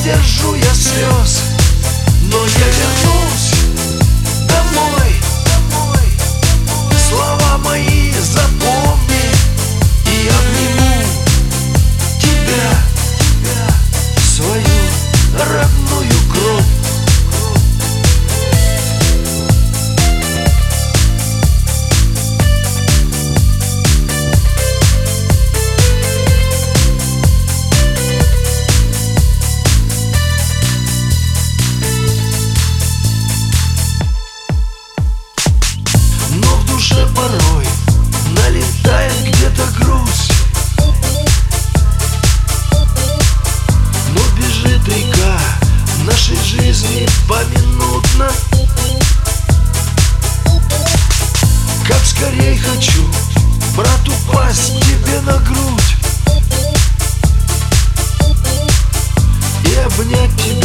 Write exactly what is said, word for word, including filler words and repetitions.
сдержу я слез, но я вернусь домой. Слова мои запомни и обниму тебя, свою родную кровь. Порой налетает где-то грусть, но бежит река нашей жизни поминутно. Как скорей хочу, брат, упасть тебе на грудь и обнять тебя.